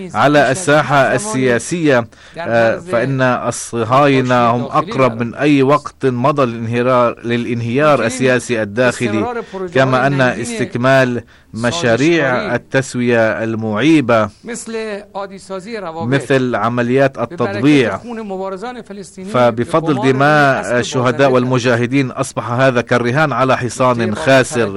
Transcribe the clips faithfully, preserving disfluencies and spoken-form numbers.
على الساحة السياسية، فإن الصهاينة هم أقرب من أي وقت مضى للانهيار, للانهيار السياسي الداخلي، كما أن استكمال مشاريع التسوية المعيبة مثل عمليات التطبيع، فبفضل دماء الشهداء والمجاهدين أصبح هذا كالرهان على حصان خاسر.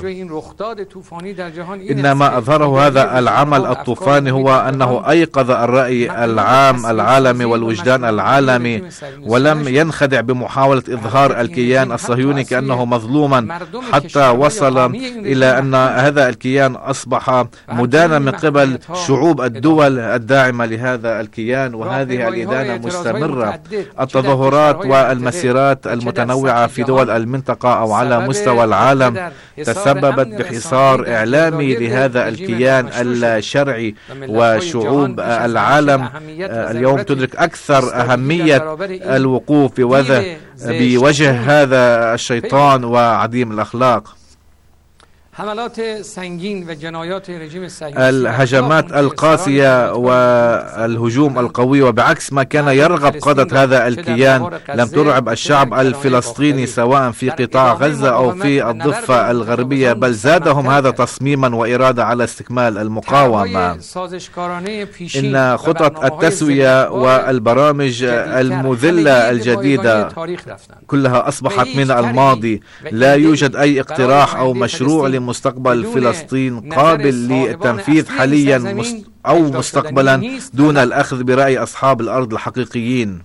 إن ما أظهره هذا العمل الطوفاني هو أنه أيقظ الرأي العام العالمي والوجدان العالمي، ولم ينخدع بمحاولة إظهار الكيان الصهيوني كأنه مظلوما، حتى وصل إلى أن هذا الكيان أصبح مدانا من قبل شعوب الدول الداعمة لهذا الكيان، وهذه الإدانة مستمرة. التظاهرات والمسيرات المتنوعة في دول المنطقة أو على مستوى العالم تسببت بحصار إعلامي لهذا الكيان الشرعي، وشعوب العالم اليوم تدرك أكثر أهمية الوقوف بوجه هذا الشيطان وعديم الأخلاق. الهجمات القاسية والهجوم القوي، وبعكس ما كان يرغب قادة هذا الكيان، لم ترعب الشعب الفلسطيني سواء في قطاع غزة أو في الضفة الغربية، بل زادهم هذا تصميما وإرادة على استكمال المقاومة. إن خطط التسوية والبرامج المذلة الجديدة كلها أصبحت من الماضي. لا يوجد أي اقتراح أو مشروع مستقبل فلسطين قابل للتنفيذ حاليا أو مستقبلا دون الأخذ برأي أصحاب الأرض الحقيقيين.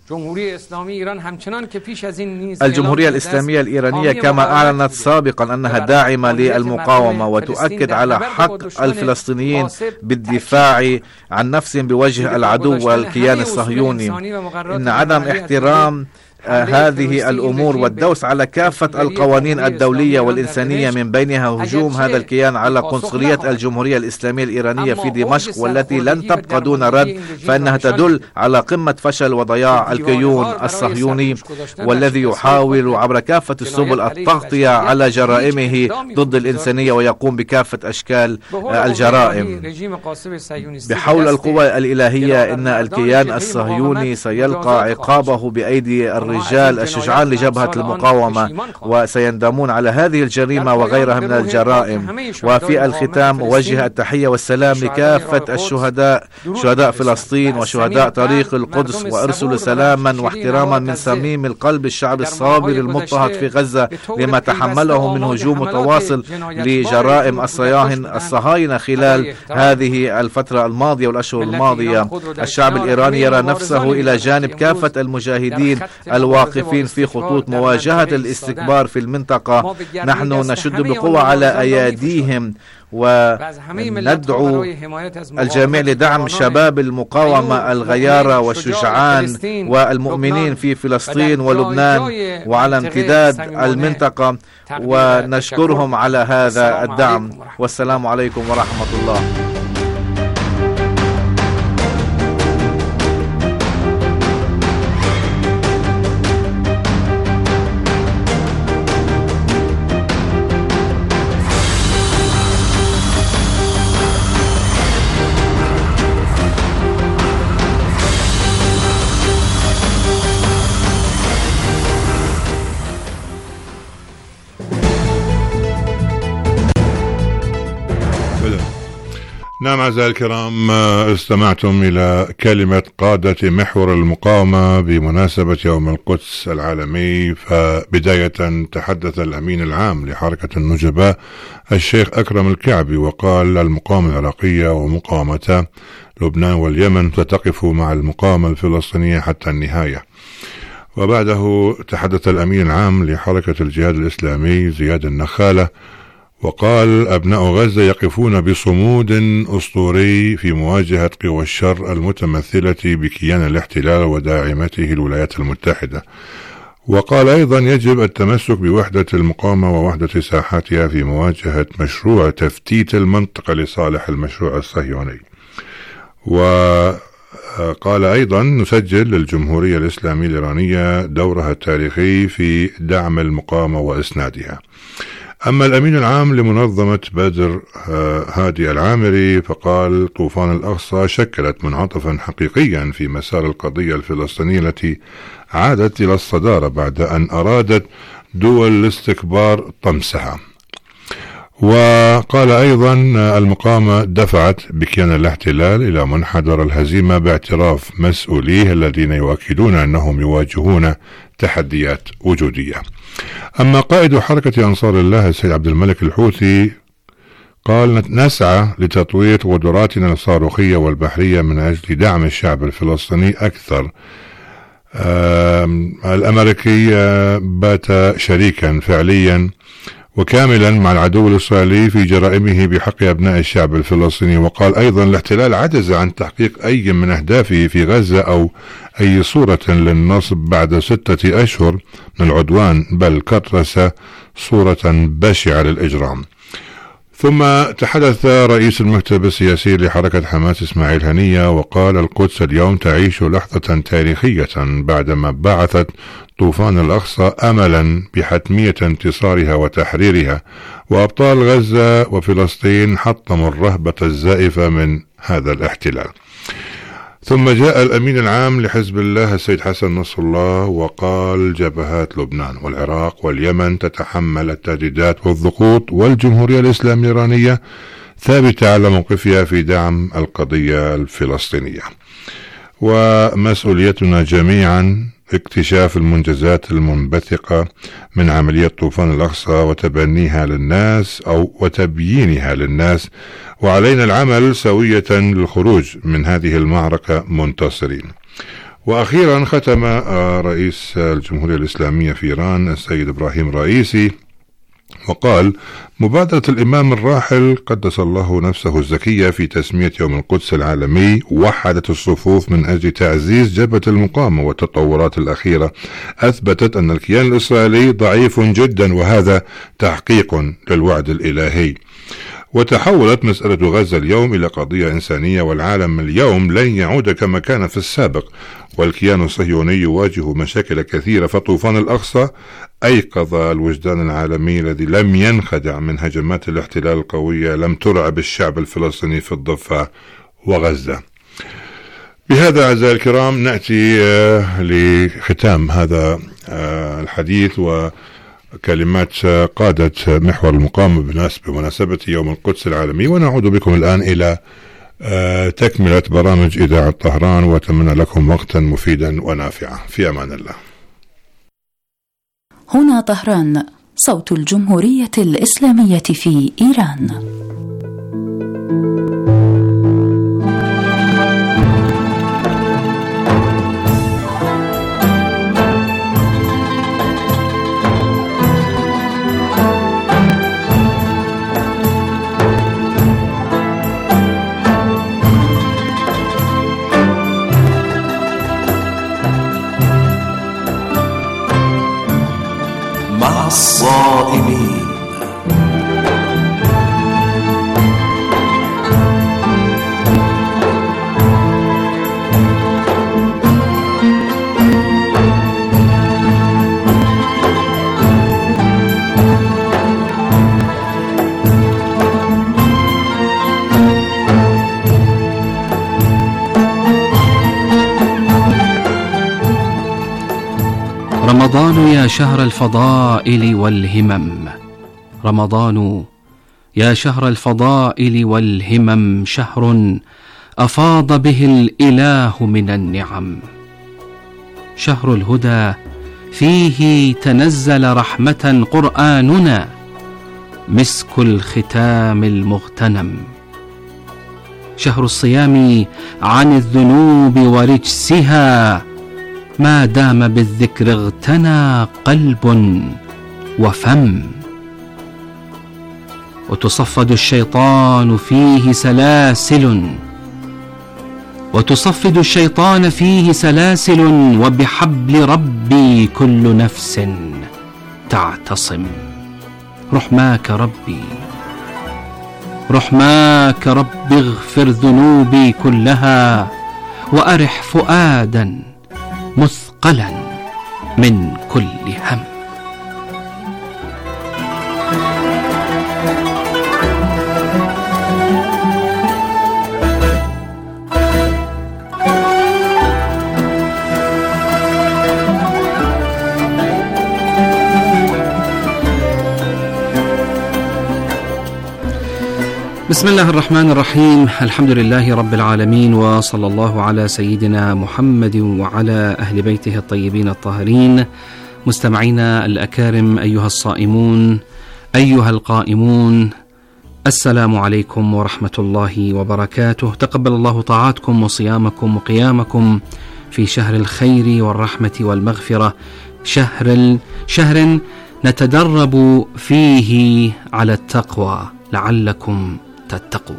الجمهورية الإسلامية الإيرانية كما أعلنت سابقا أنها داعمة للمقاومة، وتؤكد على حق الفلسطينيين بالدفاع عن نفسهم بوجه العدو والكيان الصهيوني. إن عدم احترام هذه الأمور والدوس على كافة القوانين الدولية والإنسانية، من بينها هجوم هذا الكيان على قنصلية الجمهورية الإسلامية الإيرانية في دمشق، والتي لن تبقى دون رد، فإنها تدل على قمة فشل وضياع الكيان الصهيوني، والذي يحاول عبر كافة السبل التغطية على جرائمه ضد الإنسانية ويقوم بكافة أشكال الجرائم. بحول القوى الإلهية إن الكيان الصهيوني سيلقى عقابه بأيدي الرجال الشجعان لجبهة المقاومة، وسيندمون على هذه الجريمة وغيرها من الجرائم. وفي الختام أوجه التحية والسلام لكافة الشهداء، شهداء فلسطين وشهداء طريق القدس، وأرسل سلاما واحتراما من صميم القلب الشعب الصابر المضطهد في غزة لما تحمله من هجوم متواصل لجرائم الصهاينة الصهاينة خلال هذه الفترة الماضية والأشهر الماضية. الشعب الإيراني يرى نفسه إلى جانب كافة المجاهدين الواقفين في خطوط مواجهة الاستكبار في المنطقة. نحن نشد بقوة على أياديهم وندعو الجميع لدعم شباب المقاومة الغيارة والشجعان والمؤمنين في فلسطين ولبنان وعلى امتداد المنطقة، ونشكرهم على هذا الدعم. والسلام عليكم ورحمة الله. نعم أعزائي الكرام، استمعتم إلى كلمة قادة محور المقاومة بمناسبة يوم القدس العالمي. فبداية تحدث الأمين العام لحركة النجباء الشيخ أكرم الكعبي وقال: المقاومة العراقية ومقاومة لبنان واليمن ستقف مع المقاومة الفلسطينية حتى النهاية. وبعده تحدث الأمين العام لحركة الجهاد الإسلامي زياد النخالة وقال: أبناء غزة يقفون بصمود أسطوري في مواجهة قوى الشر المتمثلة بكيان الاحتلال وداعمته الولايات المتحدة. وقال أيضا: يجب التمسك بوحدة المقاومة ووحدة ساحاتها في مواجهة مشروع تفتيت المنطقة لصالح المشروع الصهيوني. وقال أيضا: نسجل للجمهورية الإسلامية الإيرانية دورها التاريخي في دعم المقاومة وإسنادها. أما الأمين العام لمنظمة بدر هادي العامري فقال طوفان الأقصى شكلت منعطفا حقيقيا في مسار القضية الفلسطينية التي عادت إلى الصدارة بعد أن أرادت دول الاستكبار طمسها. وقال أيضا المقاومة دفعت بكيان الاحتلال إلى منحدر الهزيمة باعتراف مسؤوليه الذين يؤكدون أنهم يواجهون تحديات وجودية. أما قائد حركة أنصار الله السيد عبد الملك الحوثي قال نسعى لتطوير قدراتنا الصاروخية والبحرية من أجل دعم الشعب الفلسطيني أكثر. الأمريكي بات شريكا فعليا وكاملا مع العدو الإسرائيلي في جرائمه بحق أبناء الشعب الفلسطيني. وقال أيضا الاحتلال عجز عن تحقيق أي من أهدافه في غزة أو أي صورة للنصب بعد ستة أشهر من العدوان، بل كرس صورة بشعة للإجرام. ثم تحدث رئيس المكتب السياسي لحركة حماس إسماعيل هنية وقال القدس اليوم تعيش لحظة تاريخية بعدما بعثت طوفان الأقصى أملا بحتمية انتصارها وتحريرها، وأبطال غزة وفلسطين حطموا الرهبة الزائفة من هذا الاحتلال. ثم جاء الأمين العام لحزب الله السيد حسن نصر الله وقال جبهات لبنان والعراق واليمن تتحمل التهديدات والضغوط، والجمهورية الإسلامية الإيرانية ثابتة على موقفها في دعم القضية الفلسطينية، ومسؤوليتنا جميعا اكتشاف المنجزات المنبثقة من عملية طوفان الأقصى وتبنيها للناس أو وتبيينها للناس، وعلينا العمل سوية للخروج من هذه المعركة منتصرين. وأخيرا ختم رئيس الجمهورية الإسلامية في إيران السيد إبراهيم رئيسي وقال مبادرة الإمام الراحل قدس الله نفسه الزكية في تسمية يوم القدس العالمي وحدت الصفوف من أجل تعزيز جبهة المقاومة، والتطورات الأخيرة أثبتت أن الكيان الإسرائيلي ضعيف جدا، وهذا تحقيق للوعد الإلهي. وتحولت مسألة غزة اليوم إلى قضية إنسانية، والعالم اليوم لن يعود كما كان في السابق، والكيان الصهيوني يواجه مشاكل كثيرة. فطوفان الأقصى أيقظ الوجدان العالمي الذي لم ينخدع من هجمات الاحتلال القوية لم ترعب الشعب الفلسطيني في الضفة وغزة. بهذا أعزائي الكرام نأتي لختام هذا الحديث وكلمات قادة محور المقاومة بمناسبة يوم القدس العالمي، ونعود بكم الآن إلى تكملة برامج إذاعة طهران، وأتمنى لكم وقتا مفيدا ونافعا. في أمان الله. هنا طهران، صوت الجمهورية الإسلامية في إيران. الصائمين رمضان يا شهر الفضائل والهمم، رمضان يا شهر الفضائل والهمم، شهر أفاض به الإله من النعم، شهر الهدى فيه تنزل رحمة، قرآننا مسك الختام المغتنم، شهر الصيام عن الذنوب ورجسها، ما دام بالذكر اغتنى قلب وفم، وتصفد الشيطان فيه سلاسل وتصفد الشيطان فيه سلاسل وبحبل ربي كل نفس تعتصم. رحماك ربي رحماك ربي اغفر ذنوبي كلها، وأرح فؤادا مثقلا من كل هم. بسم الله الرحمن الرحيم. الحمد لله رب العالمين، وصلى الله على سيدنا محمد وعلى أهل بيته الطيبين الطاهرين. مستمعينا الأكارم، أيها الصائمون، أيها القائمون، السلام عليكم ورحمة الله وبركاته. تقبل الله طاعاتكم وصيامكم وقيامكم في شهر الخير والرحمة والمغفرة، شهر شهر نتدرب فيه على التقوى لعلكم تتقون.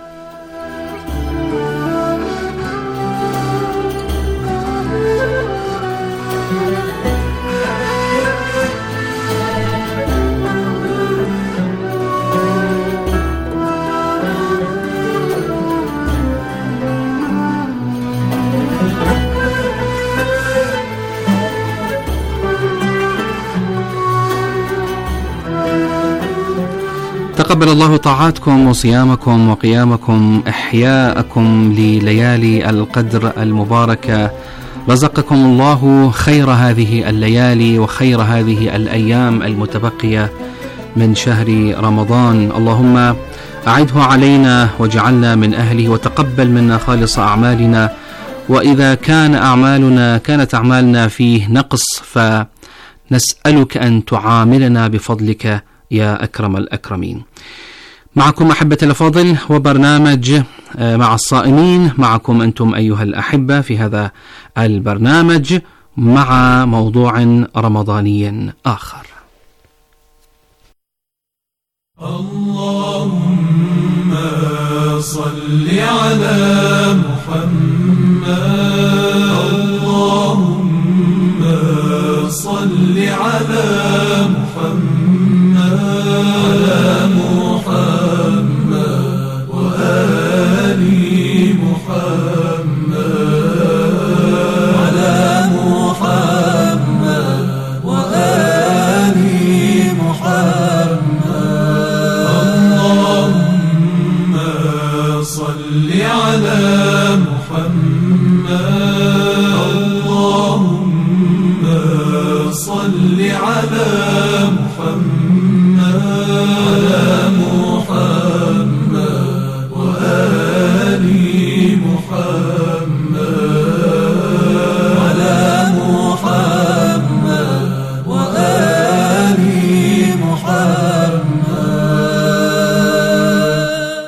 تقبل الله طاعاتكم وصيامكم وقيامكم، إحياءكم لليالي القدر المباركة. رزقكم الله خير هذه الليالي وخير هذه الأيام المتبقية من شهر رمضان. اللهم أعده علينا واجعلنا من أهله، وتقبل منا خالص أعمالنا. وإذا كان أعمالنا كانت أعمالنا فيه نقص، فنسألك أن تعاملنا بفضلك يا أكرم الأكرمين. معكم أحبة الأفاضل وبرنامج مع الصائمين، معكم أنتم أيها الأحبة في هذا البرنامج مع موضوع رمضاني آخر. اللهم صل على محمد، اللهم صل على محمد، على محمد وآل محمد، على محمد وآل محمد. اللهم صل على محمد، اللهم صل على محمد، على محمد وآل محمد، على محمد وآل محمد.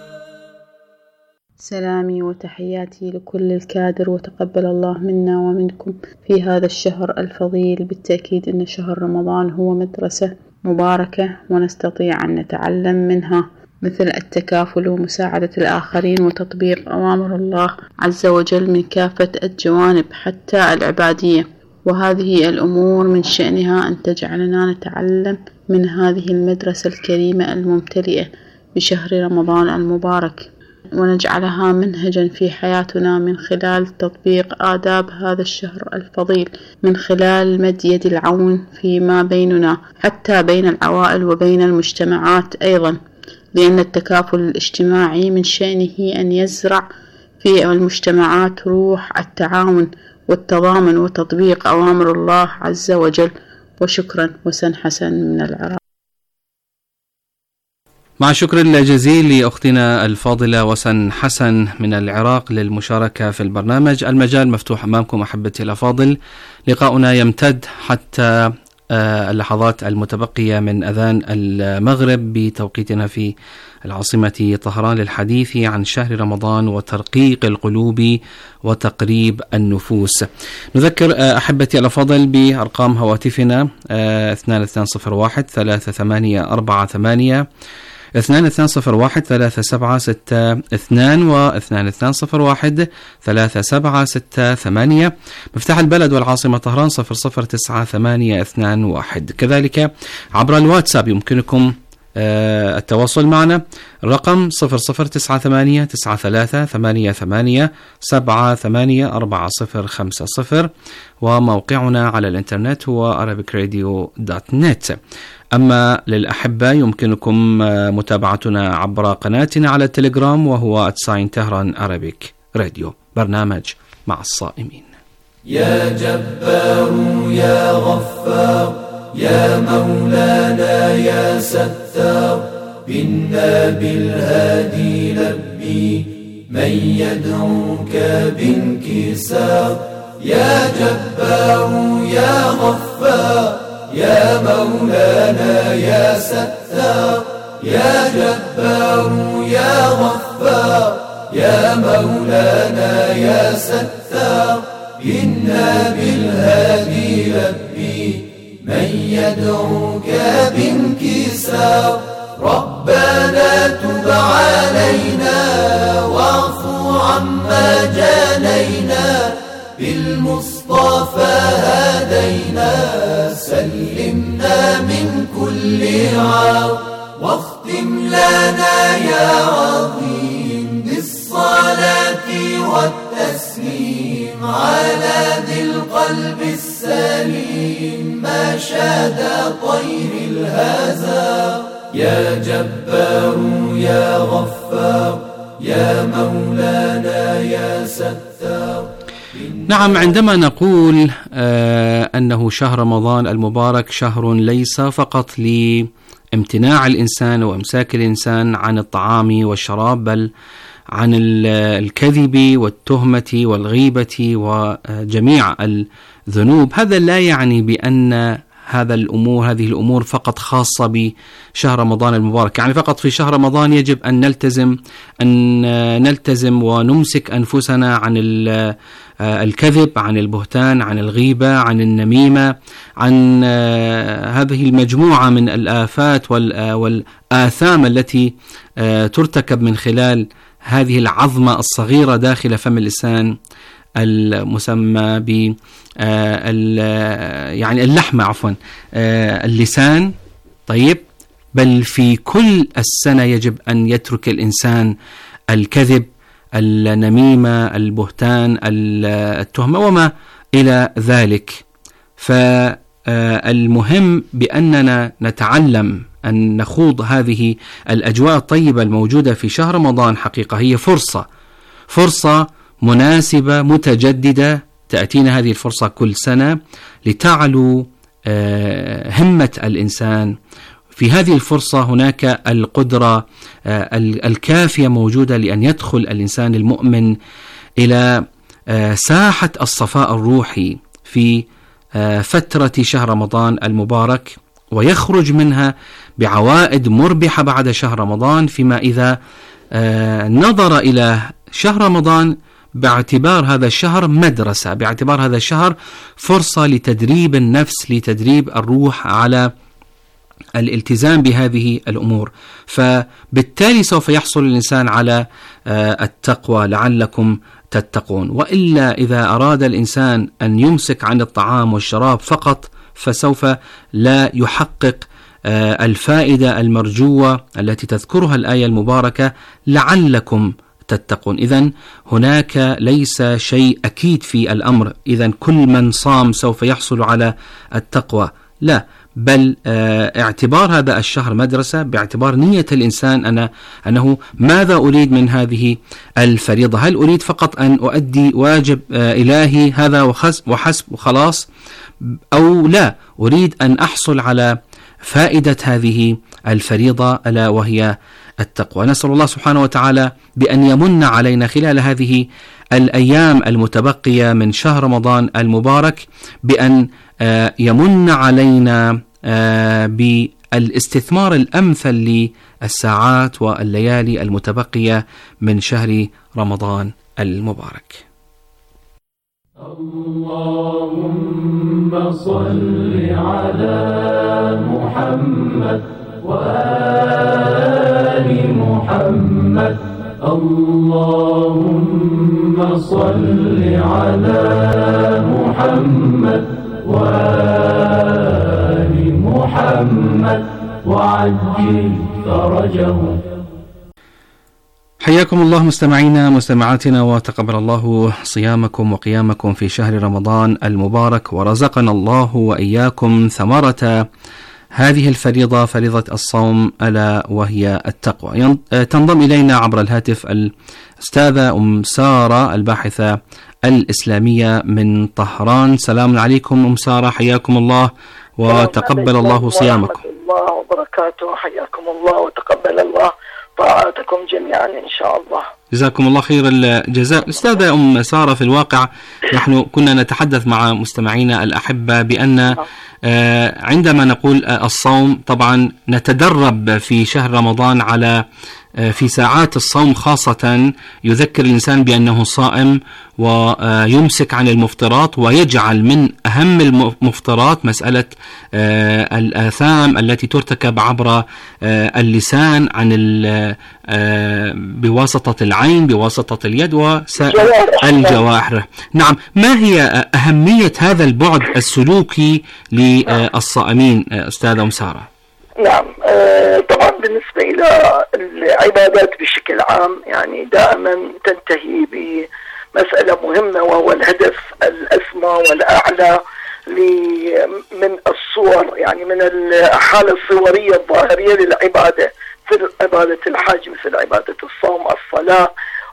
سلامي وتحياتي لكل الكادر، وتقبل الله منا ومنكم في هذا الشهر الفضيل. بالتأكيد أن شهر رمضان هو مدرسة مباركة، ونستطيع أن نتعلم منها مثل التكافل ومساعدة الآخرين وتطبيق أوامر الله عز وجل من كافة الجوانب حتى العبادية. وهذه الأمور من شأنها أن تجعلنا نتعلم من هذه المدرسة الكريمة الممتلئة بشهر رمضان المبارك، ونجعلها منهجا في حياتنا من خلال تطبيق آداب هذا الشهر الفضيل، من خلال مد يد العون فيما بيننا حتى بين العوائل وبين المجتمعات أيضا، لأن التكافل الاجتماعي من شأنه أن يزرع في المجتمعات روح التعاون والتضامن وتطبيق أوامر الله عز وجل. وشكرا، وسن حسن من العراق. مع شكر الجزيل لأختنا الفاضلة وسن حسن من العراق للمشاركة في البرنامج. المجال مفتوح أمامكم أحبتي الأفاضل، لقاؤنا يمتد حتى اللحظات المتبقية من أذان المغرب بتوقيتنا في العاصمة طهران، للحديث عن شهر رمضان وترقيق القلوب وتقريب النفوس. نذكر أحبتي الأفاضل بأرقام هواتفنا اثنان اثنان صفر واحد ثلاثة ثمانية أربعة ثمانية، اثنان اثنان صفر واحد ثلاثة سبعة ستة اثنان، واثنان اثنان صفر واحد ثلاثة سبعة ستة ثمانية. مفتاح البلد والعاصمة طهران صفر صفر تسعة ثمانية اثنان واحد. كذلك عبر الواتساب يمكنكم التواصل معنا، الرقم صفر صفر تسعة ثمانية تسعة ثلاثة ثمانية ثمانية سبعة ثمانية أربعة صفر خمسة صفر، وموقعنا على الإنترنت هو أرابيك راديو دوت نت. أما للأحبة يمكنكم متابعتنا عبر قناتنا على التليجرام، وهو @ساين تهران أرابيك راديو. برنامج مع الصائمين. يا جبار يا غفار يا مولانا يا ستار، بالنبي الهادي لبي من يدعوك بانكسار يا جبار يا غفار يا مولانا يا ستار يا جبار يا غفار يا مولانا يا ستار بالنبي الهادي لبي من يدعوك بانكسار ربنا تب علينا واعفو عما جانينا بالمصطفى هدينا سلمنا من كل عار واختم لنا يا عظيم بالصلاة والتسليم على ذي القلب السليم ما شاد طير الهزار يا جبار يا غفار يا مولانا يا ستار. نعم، عندما نقول آه أنه شهر رمضان المبارك شهر ليس فقط لامتناع الإنسان وإمساك الإنسان عن الطعام والشراب، بل عن الكذب والتهمة والغيبة وجميع الذنوب، هذا لا يعني بأن هذا الأمور هذه الأمور فقط خاصة بشهر رمضان المبارك، يعني فقط في شهر رمضان يجب أن نلتزم أن نلتزم ونمسك أنفسنا عن الكذب، عن البهتان، عن الغيبة، عن النميمة، عن هذه المجموعة من الآفات والآثام التي ترتكب من خلال هذه العظمة الصغيرة داخل فم اللسان المسمى ب يعني اللحمة عفوا اللسان. طيب، بل في كل السنة يجب أن يترك الإنسان الكذب، النميمة، البهتان، التهمة وما إلى ذلك. فالمهم بأننا نتعلم أن نخوض هذه الأجواء الطيبة الموجودة في شهر رمضان. حقيقة هي فرصة فرصة مناسبة متجددة، تأتينا هذه الفرصة كل سنة لتعلو همة الإنسان. في هذه الفرصة هناك القدرة الكافية موجودة لأن يدخل الإنسان المؤمن إلى ساحة الصفاء الروحي في فترة شهر رمضان المبارك، ويخرج منها بعوائد مربحة بعد شهر رمضان، فيما إذا نظر إلى شهر رمضان باعتبار هذا الشهر مدرسة، باعتبار هذا الشهر فرصة لتدريب النفس، لتدريب الروح على الالتزام بهذه الأمور. فبالتالي سوف يحصل الإنسان على التقوى لعلكم تتقون. وإلا إذا أراد الإنسان أن يمسك عن الطعام والشراب فقط فسوف لا يحقق الفائدة المرجوة التي تذكرها الآية المباركة لعلكم تتقون. إذن هناك ليس شيء أكيد في الأمر، إذن كل من صام سوف يحصل على التقوى، لا، بل اعتبار هذا الشهر مدرسة، باعتبار نية الإنسان أنا أنه ماذا أريد من هذه الفريضة؟ هل أريد فقط أن أؤدي واجب إلهي هذا وحسب وخلاص، أو لا أريد أن أحصل على فائدة هذه الفريضة ألا وهي التقوى. نسأل الله سبحانه وتعالى بأن يمن علينا خلال هذه الأيام المتبقية من شهر رمضان المبارك بأن يمن علينا بالاستثمار الأمثل للساعات والليالي المتبقية من شهر رمضان المبارك. اللهم صل على محمد وآل محمد. اللهم صل على محمد وآل محمد وعجل فرجه. حياكم الله مستمعينا مستمعاتنا، وتقبل الله صيامكم وقيامكم في شهر رمضان المبارك، ورزقنا الله وإياكم ثمرة هذه الفريضة، فريضة الصوم، ألا وهي التقوى. تنضم إلينا عبر الهاتف الأستاذة أم سارة الباحثة الإسلامية من طهران. سلام عليكم أم سارة، حياكم الله وتقبل الله صيامكم. الله وبركاته. حياكم الله وتقبل الله طاعاتكم جميعا إن شاء الله. جزاكم الله خير الجزاء. أستاذة أم سارة، في الواقع نحن كنا نتحدث مع مستمعينا الأحبة بأن عندما نقول الصوم طبعا نتدرب في شهر رمضان على في ساعات الصوم خاصة يذكر الإنسان بأنه صائم ويمسك عن المفطرات، ويجعل من أهم المفطرات مسألة الآثام التي ترتكب عبر اللسان عن بواسطة العين بواسطة اليد وسائر الجوارح. نعم، ما هي أهمية هذا البعد السلوكي للصائمين أستاذة أم سارة؟ نعم، طبعا بالنسبة إلى العبادات بشكل عام يعني دائما تنتهي بمسألة مهمة، وهو الهدف الأسمى والأعلى من الصور، يعني من الحالة الصورية الظاهرية للعبادة في عبادة الحج، مثل عبادة الصوم، الصلاة،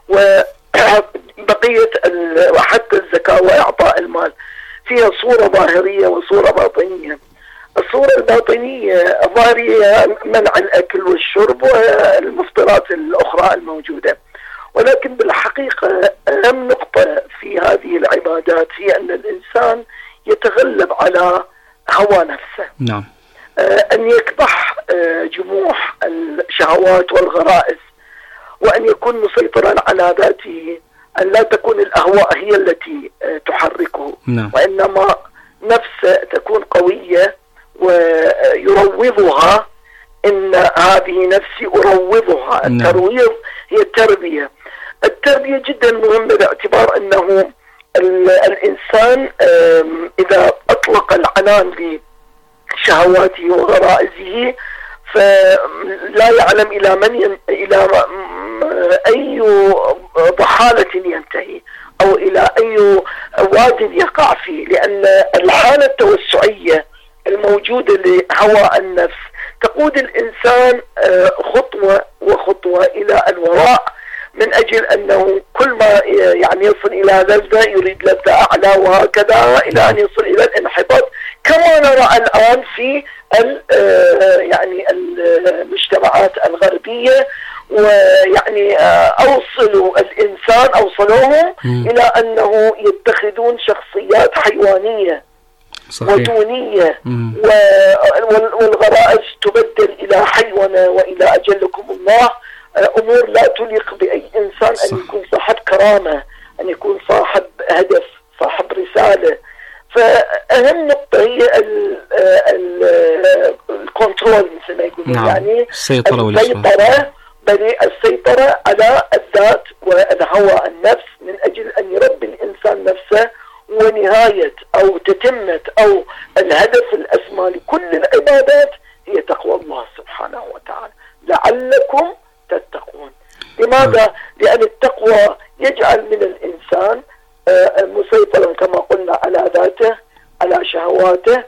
وبقية وحتى الزكاة وإعطاء المال، فيها صورة ظاهرية وصورة باطنية. الصورة الباطنية الظاهرية منع الأكل والشرب والمفطرات الأخرى الموجودة، ولكن بالحقيقة أهم نقطة في هذه العبادات هي أن الإنسان يتغلب على هوى نفسه. نعم. أن يكبح جموح الشهوات والغرائز، وأن يكون مسيطرا على ذاته، أن لا تكون الأهواء هي التي تحركه. نعم. وإنما نفسه تكون قوية ويروضها. إن هذه نفسي أروضها. نعم. الترويض هي التربية. التربية جدا مهمة باعتبار أنه الإنسان إذا أطلق العنان لشهواته وغرائزه فلا يعلم إلى من ين... إلى أي ضحالة ينتهي أو إلى أي واد يقع فيه، لأن الحالة التوسعية الموجودة لهوى النفس تقود الإنسان خطوة وخطوة إلى الوراء، من أجل أنه كل ما يعني يصل إلى لذة يريد لذة أعلى، وهكذا إلى أن يصل إلى الانحطاط، كما نرى الآن في يعني المجتمعات الغربية. ويعني أوصلوا الإنسان أوصلوهم إلى أنه يتخذون شخصيات حيوانية. صحيح. ودونية، والغرائز تبدل إلى حيوانة وإلى أجلكم الله أمور لا تليق بأي إنسان. صح. أن يكون صاحب كرامة، أن يكون صاحب هدف، صاحب رسالة. فأهم نقطة هي الكنترول مثل ما يقولون. نعم. يعني السيطرة السيطرة بل السيطرة على الذات والهوى النفس، من أجل أن يربي الإنسان نفسه، ونهاية أو تتمة أو الهدف الأسمى لكل العبادات هي تقوى الله سبحانه وتعالى، لعلكم تتقون. لماذا؟ لأن التقوى يجعل من الإنسان مسيطرا كما قلنا على ذاته، على شهواته.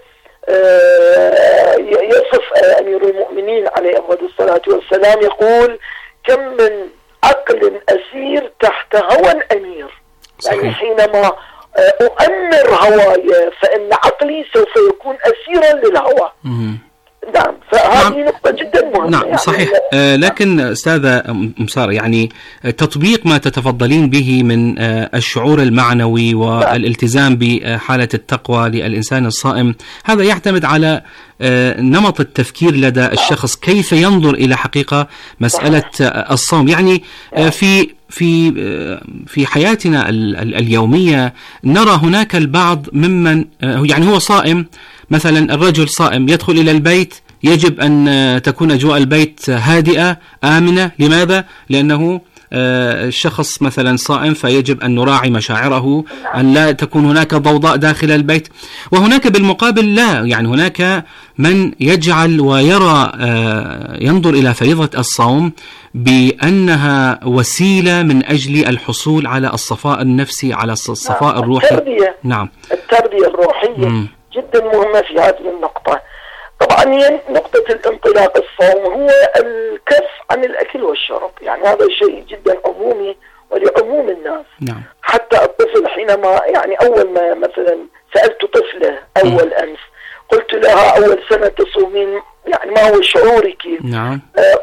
يصف أمير المؤمنين عليه أفضل الصلاة والسلام يقول: كم من عقل أسير تحت هوى أمير. يعني حينما أؤمر هواي فإن عقلي سوف يكون أسيرا للهوى. نعم، فهذه نعم. نقطة جدا مهمة. نعم، يعني صحيح. آه لكن أستاذة أم سارة، يعني تطبيق ما تتفضلين به من آه الشعور المعنوي والالتزام بحالة التقوى للإنسان الصائم، هذا يعتمد على آه نمط التفكير لدى الشخص، كيف ينظر إلى حقيقة مسألة آه الصوم. يعني آه في في في حياتنا اليومية نرى هناك البعض ممن يعني هو صائم، مثلا الرجل صائم يدخل إلى البيت، يجب أن تكون أجواء البيت هادئة آمنة. لماذا؟ لأنه الشخص مثلا صائم، فيجب أن نراعي مشاعره، أن لا تكون هناك ضوضاء داخل البيت. وهناك بالمقابل لا، يعني هناك من يجعل ويرى ينظر إلى فريضة الصوم بأنها وسيلة من أجل الحصول على الصفاء النفسي، على الصفاء الروحي. التربية. نعم، التربية الروحية م. جدا مهمة في هذه النقطة. طبعا هي نقطة الانطلاق الصوم هو الكف عن الأكل والشرب، يعني هذا شيء جدا عمومي ولعموم الناس. نعم. حتى الطفل حينما يعني أول ما مثلا سألت طفلة أول م. أمس، قلت لها: أول سنة تصومين يعني ما هو شعورك؟ نعم.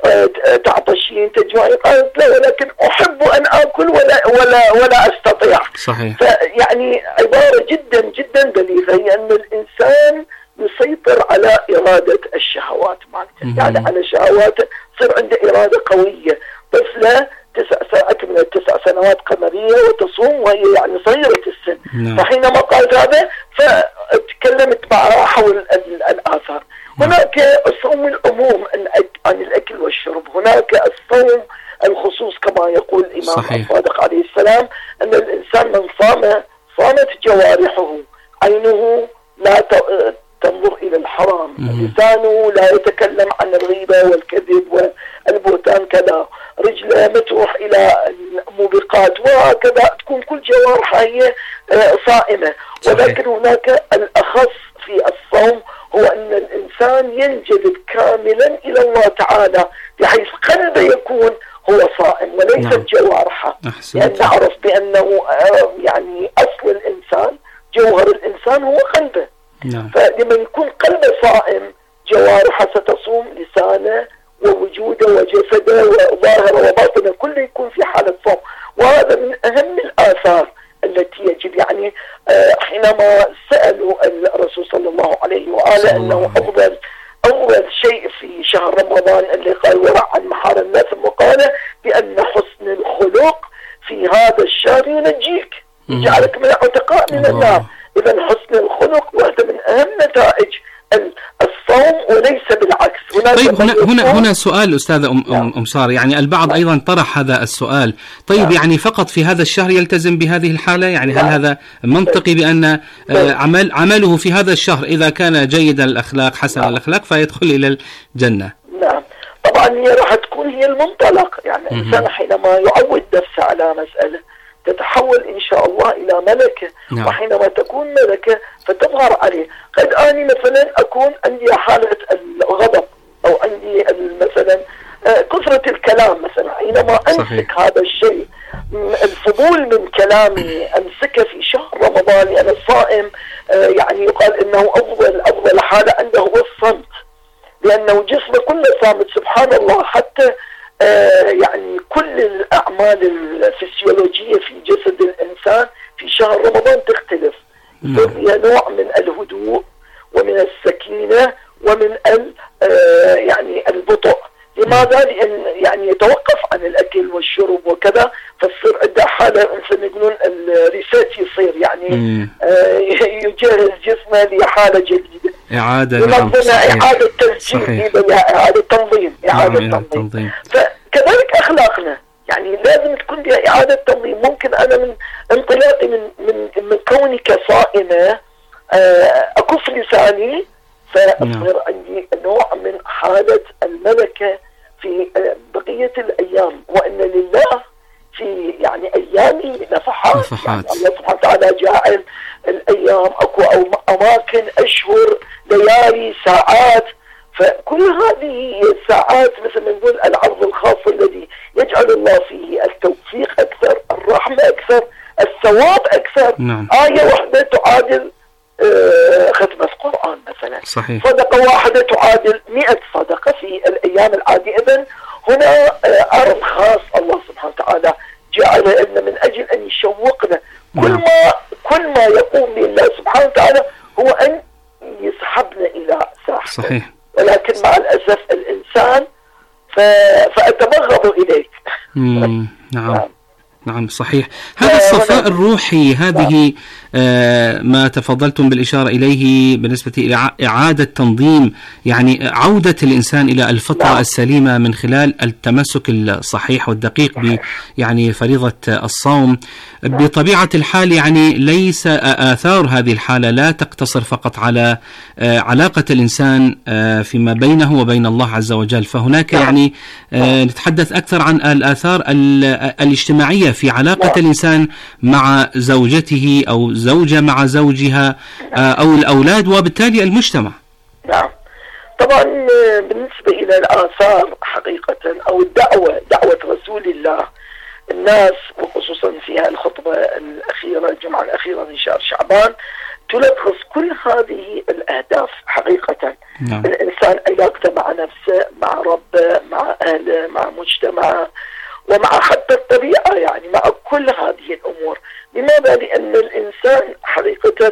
تعطشين تجوعين؟ قالت لا، ولكن أحب أن آكل ولا ولا ولا أستطيع. صحيح. فيعني عبارة جدا جدا بليغة، هي أن الإنسان يسيطر على إرادة الشهوات مالته، يعني على شهواته تصير عنده إرادة قوية. طفلة تسع أكمل تسع سنوات قمرية وتصوم وهي يعني صغيرة السن. نعم. فحينما قالت هذا فتكلمت معها حول الآثار. هناك الصوم العموم عن الأكل والشرب، هناك الصوم الخصوص كما يقول الإمام الصادق عليه السلام أن الإنسان من صام صامت جوارحه، عينه لا تنظر إلى الحرام، لسانه لا يتكلم عن الغيبة والكذب والبهتان كذا، رجله متروح إلى الموبقات، وهكذا تكون كل جوارحها هي صائمة. ولكن هناك الأخص في الصوم هو أن الإنسان ينجذب كاملا إلى الله تعالى بحيث قلبه يكون هو صائم وليس جوارحه، لأن نعرف بأنه يعني أصل الإنسان جوهر الإنسان هو قلبه. نعم. فلما يكون قلبه صائم جوارحه ستصوم، لسانه ووجوده وجسده وظاهره وباطنه كله يكون في حالة صوم. وهذا من أهم الآثار التي يجب يعني حينما سألوا الرسول صلى الله عليه وآله أنه أفضل أول شيء في شهر رمضان اللي قال ورع عن محارم الناس، وقال بأن حسن الخلق في هذا الشهر ينجيك يجعلك من عتقاء من النار. إذن حسن الخلق واحدة من أهم نتائج الصوم وليس بالعكس. طيب هنا هنا هنا سؤال أستاذة أم, أم, أم سارة، يعني البعض أيضا طرح هذا السؤال. طيب نعم. يعني فقط في هذا الشهر يلتزم بهذه الحالة؟ يعني هل نعم. هذا منطقي بأن عمل عمله في هذا الشهر إذا كان جيد الأخلاق حسن نعم. الأخلاق فيدخل إلى الجنة؟ نعم طبعا هي راح تكون هي المنطلق، يعني الإنسان حينما يعود نفسه على مسألة تتحول إن شاء الله إلى ملكة. نعم. وحينما تكون ملكة فتظهر عليه. قد أني مثلا أكون عندي حالة الغضب أو عندي مثلا كثرة الكلام، مثلا حينما أمسك هذا الشيء الفضول من كلامي أمسكه في شهر رمضان لأن الصائم يعني يقال إنه أفضل أفضل حالة عنده هو الصمت، لأنه جسمه كله صامت سبحان الله. حتى آه يعني كل الأعمال الفسيولوجية في جسد الإنسان في شهر رمضان تختلف. فيها نوع من الهدوء ومن السكينة ومن آه يعني البطء. لماذا؟ لأن يعني يتوقف عن الأكل والشرب وكذا، فتصير عنده حالة مثل يقولون الريسيت يصير، يعني آه يجهز جسمه لحالة جديدة، إعادة ينظم إعادة تسجيل، إعادة تنظيم إعادة نعم. تنظيم. فكذلك أخلاقنا يعني لازم تكون لها إعادة تنظيم. ممكن أنا من انطلاقي من من من كوني كصائمة أكف لساني فأصير عندي نوع من حالة الملكة في بقية الأيام، وأن لله في يعني أيامي نفحات, نفحات. يعني الله سبحانه وتعالى جاعل الأيام أكو أو أماكن أشهر ليالي ساعات، فكل هذه الساعات مثل ما نقول العرض الخاص الذي يجعل الله فيه التوفيق أكثر، الرحمة أكثر، الثواب أكثر. نعم. آية واحدة تعادل آه ختمة قرآن مثلا. صحيح. صدقة واحدة تعادل مئة صدقة في الأيام العادية. إذن هنا آه عرض خاص الله سبحانه وتعالى جعله لنا من أجل أن يشوقنا. نعم. كل ما كل ما يقوم به الله سبحانه وتعالى هو أن يسحبنا إلى ساحته. صحيح. ولكن مع الأسف الإنسان ف... فأتبغض إليك. نعم. نعم نعم صحيح. هذا الصفاء الروحي، هذه آه ما تفضلتم بالإشارة إليه بالنسبة إلى إعادة تنظيم، يعني عودة الإنسان إلى الفطرة نعم. السليمة من خلال التمسك الصحيح والدقيق ب يعني فريضة الصوم. نعم. بطبيعة الحال يعني ليس آثار هذه الحالة لا تقتصر فقط على آه علاقة الإنسان آه فيما بينه وبين الله عز وجل، فهناك نعم. يعني آه نتحدث أكثر عن الآثار الاجتماعية في علاقة نعم. الإنسان مع زوجته أو زوجة مع زوجها أو الأولاد وبالتالي المجتمع. نعم طبعا بالنسبة إلى الآثار حقيقة أو الدعوة دعوة رسول الله الناس، وخصوصا فيها الخطبة الأخيرة الجمعة الأخيرة من شهر شعبان تلخص كل هذه الأهداف حقيقة. نعم. الإنسان علاقته مع نفسه، مع ربه، مع أهله، مع مجتمعه، ومع حتى الطبيعة، يعني مع كل هذه الأمور. لماذا؟ لأن الإنسان حقيقة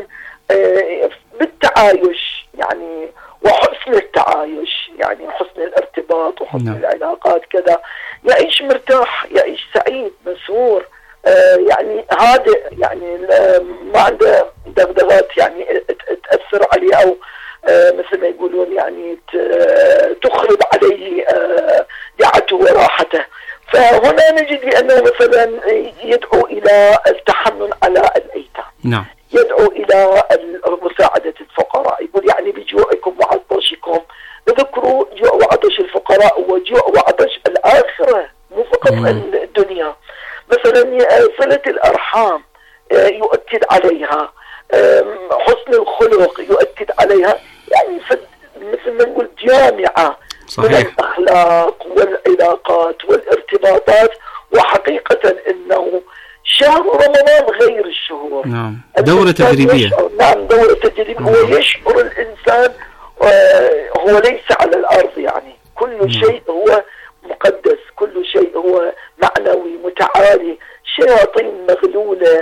بالتعايش يعني وحسن التعايش، يعني حسن الارتباط وحسن نعم. العلاقات كذا، يعيش مرتاح، يعيش سعيد مسرور، يعني هادئ، يعني ما عنده دغدغات يعني تأثر عليه أو مثل ما يقولون يعني تخرب عليه دعته وراحته. فهنا نجد بأنه مثلا يدعو إلى التحنن على الأيتام، نعم. يدعو إلى مساعدة الفقراء، يقول يعني بجوعكم وعطشكم اذكروا جوع وعطش الفقراء وجوع وعطش الآخرة، مو فقط الدنيا. مثلا صلة الأرحام يؤكد عليها، حسن الخلق يؤكد عليها، يعني مثل ما نقول جامعة صحيح. من الأخلاق والعلاقات والارتباطات. وحقيقة إنه شهر رمضان غير الشهور، نعم دورة تدريبية، نعم دورة تدريبية. هو يشعر الإنسان هو ليس على الأرض، يعني كل نعم. شيء هو مقدس، كل شيء هو معنوي متعالي، شياطين مغلولة،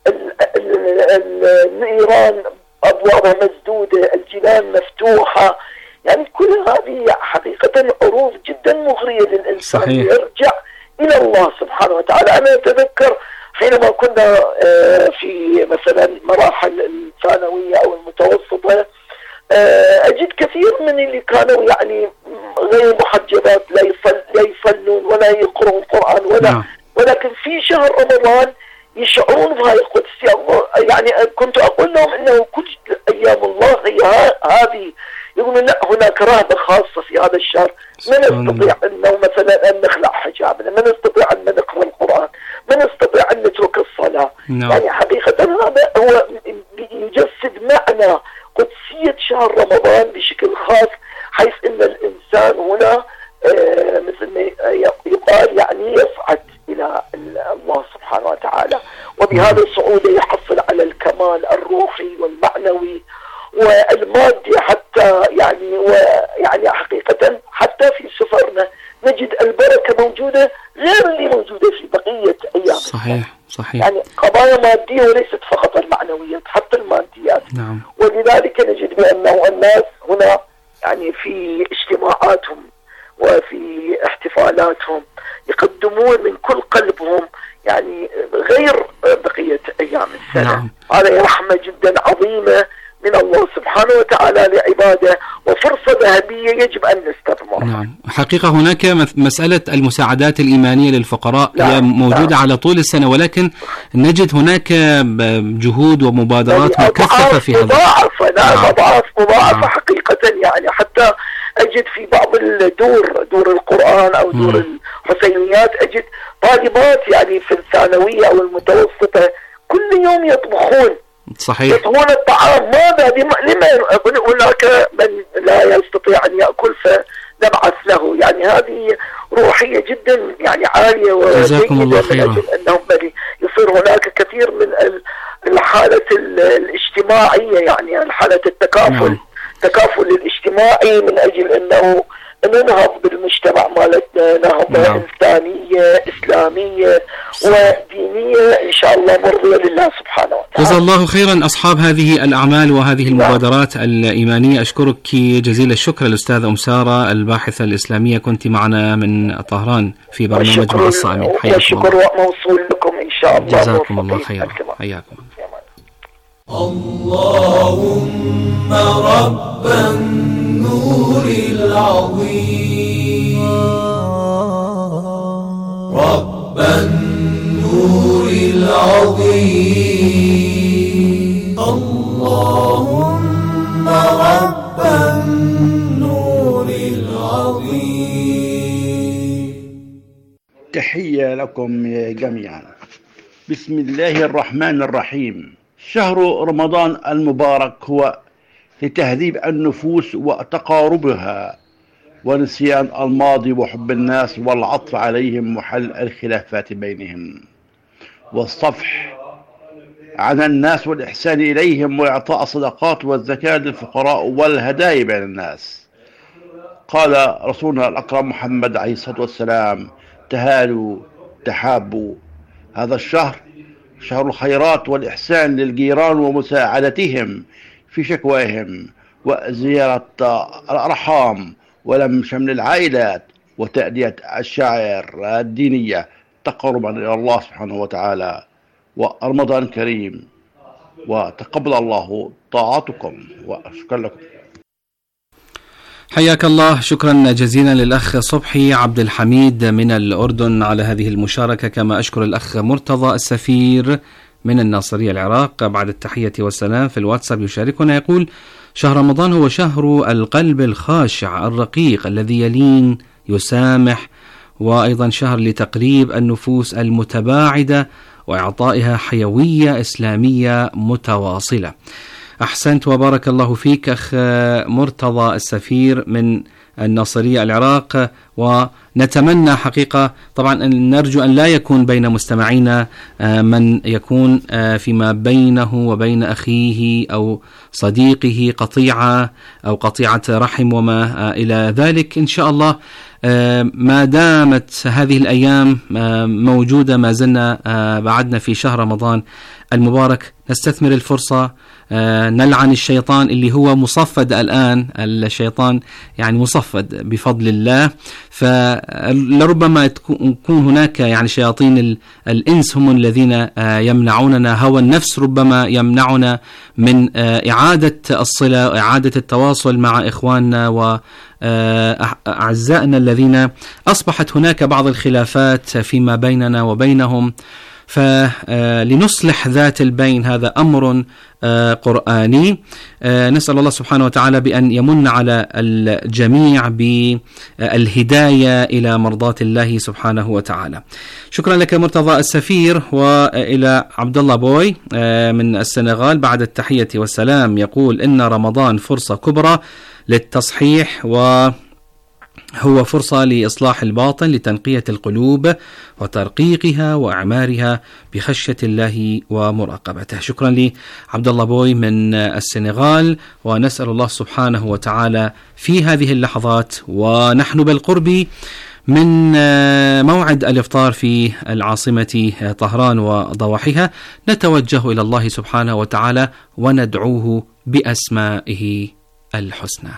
النيران أبوابها مسدودة، الجنان مفتوحة، يعني كل هذه حقيقة عروض جدا مغرية للإنسان صحيح. يرجع إلى الله سبحانه وتعالى. أنا أتذكر حينما كنا في مثلا مراحل الثانوية أو المتوسطة، أجد كثير من اللي كانوا يعني غير محجبات، لا يصل لا يصلون ولا يقرؤون القرآن ولا نعم. ولكن في شهر رمضان يشعرون بهاي القدسية. يعني كنت أقول لهم إنه كل أيام الله هي هذه، يقولون لا هناك رهبة خاصة في هذا الشهر، ما نستطيع أنه مثلا أن نخلع حجابنا، ما نستطيع أن نقرأ القرآن، ما نستطيع أن نترك الصلاة no. يعني حقيقة هذا هو يجسد معنى قدسية شهر رمضان بشكل خاص، حيث أن الإنسان هنا آه مثل ما يقال يعني يصعد إلى الله سبحانه وتعالى، وبهذا الصعود يحصل على الكمال الروحي والمعنوي والمادي حتى، يعني ويعني حقيقة حتى في سفرنا نجد البركة موجودة غير اللي موجودة في بقية أيام صحيح صحيح. يعني قضايا مادية وليست فقط المعنويات، حتى الماديات نعم. ولذلك نجد بأنه الناس هنا يعني في اجتماعاتهم وفي احتفالاتهم يقدمون من كل قلبهم، يعني غير بقية أيام السنة نعم. هذه رحمة جدا عظيمة من الله سبحانه وتعالى لعباده، وفرصة ذهبية يجب أن نستثمرها. نعم حقيقة هناك مسألة المساعدات الإيمانية للفقراء نعم. هي موجودة نعم. على طول السنة، ولكن نجد هناك جهود ومبادرات يعني مكثفة في هذا مضاعفة نعم مضاعف مضاعفة نعم. حقيقة يعني حتى أجد في بعض الدور دور القرآن أو دور م. الحسينيات أجد طالبات يعني في الثانوية أو المتوسطة كل يوم يطبخون صحيح يطبخون الطعام. ماذا لمن هناك من لا يستطيع أن يأكل فنبعث له، يعني هذه روحية جدا يعني عالية وجيدة من أجل أنهم بل يصير هناك كثير من الحالة الاجتماعية، يعني الحالة التكافل نعم. التكافل الاجتماعي من أجل أنه ننهض بالمجتمع مالتنا نهضة نعم. إنسانية إسلامية ودينية إن شاء الله مرضية لله سبحانه وتعالى. جزا الله خيرا أصحاب هذه الأعمال وهذه المبادرات نعم. الإيمانية. أشكرك جزيل الشكر الأستاذ أم سارة الباحثة الإسلامية، كنت معنا من طهران في برنامج مع الصائمين. والشكر موصول لكم إن شاء الله. جزاكم الله خيرا. حياكم. اللهم رب النور العظيم، رب النور العظيم، اللهم رب النور العظيم. تحية لكم جميعا. بسم الله الرحمن الرحيم. شهر رمضان المبارك هو لتهذيب النفوس وتقاربها ونسيان الماضي وحب الناس والعطف عليهم وحل الخلافات بينهم والصفح عن الناس والإحسان إليهم وإعطاء الصدقات والزكاة للفقراء والهدايا بين الناس. قال رسولنا الأكرم محمد عليه الصلاة والسلام: تهالوا تحابوا. هذا الشهر شهر الخيرات والإحسان للجيران ومساعدتهم في شكواهم وزيارة الأرحام ولم شمل العائلات وتأدية الشعائر الدينية تقربا إلى الله سبحانه وتعالى. ورمضان كريم وتقبل الله طاعتكم، وشكرا لكم. حياك الله، شكرا جزيلا للأخ صبحي عبد الحميد من الأردن على هذه المشاركة، كما أشكر الأخ مرتضى السفير من الناصرية العراق بعد التحية والسلام في الواتساب يشاركنا يقول: شهر رمضان هو شهر القلب الخاشع الرقيق الذي يلين يسامح، وأيضا شهر لتقريب النفوس المتباعدة وإعطائها حيوية إسلامية متواصلة. أحسنت وبارك الله فيك أخ مرتضى السفير من الناصرية العراق، ونتمنى حقيقة طبعا أن نرجو أن لا يكون بين مستمعينا من يكون فيما بينه وبين أخيه أو صديقه قطيعة أو قطيعة رحم وما إلى ذلك. إن شاء الله ما دامت هذه الأيام موجودة، ما زلنا بعدنا في شهر رمضان المبارك، نستثمر الفرصة، نلعن الشيطان اللي هو مصفد الآن. الشيطان يعني مصفد بفضل الله، فلربما يكون هناك يعني شياطين الإنس هم الذين يمنعوننا، هوى النفس ربما يمنعنا من إعادة الصلة وإعادة التواصل مع إخواننا وأعزائنا الذين أصبحت هناك بعض الخلافات فيما بيننا وبينهم. فلنصلح ذات البين، هذا أمر قرآني. نسأل الله سبحانه وتعالى بأن يمن على الجميع بالهداية إلى مرضاة الله سبحانه وتعالى. شكرا لك مرتضى السفير. وإلى عبد الله بوي من السنغال بعد التحية والسلام يقول: إن رمضان فرصة كبرى للتصحيح، و هو فرصة لإصلاح الباطن لتنقية القلوب وترقيقها وإعمارها بخشية الله ومراقبته. شكرا لي عبد الله بوي من السنغال، ونسأل الله سبحانه وتعالى في هذه اللحظات ونحن بالقرب من موعد الإفطار في العاصمة طهران وضواحيها نتوجه إلى الله سبحانه وتعالى وندعوه بأسمائه الحسنى.